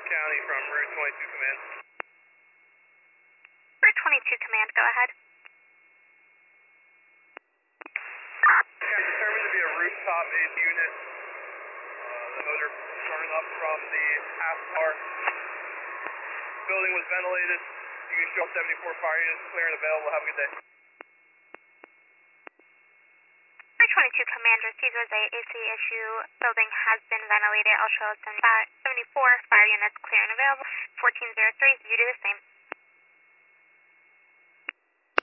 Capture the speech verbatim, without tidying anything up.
County from Route twenty-two Command. Route twenty-two Command, go ahead. Yeah, determined to be a rooftop eighth unit. Uh, the motor burning up from the aft car. Building was ventilated. You can show seventy-four fire units clear and available. Have a good day. Route twenty-two Command received was a A C issue. Building has been ventilated. I'll show seventy-four fire units clear and available. fourteen oh three, you do the same.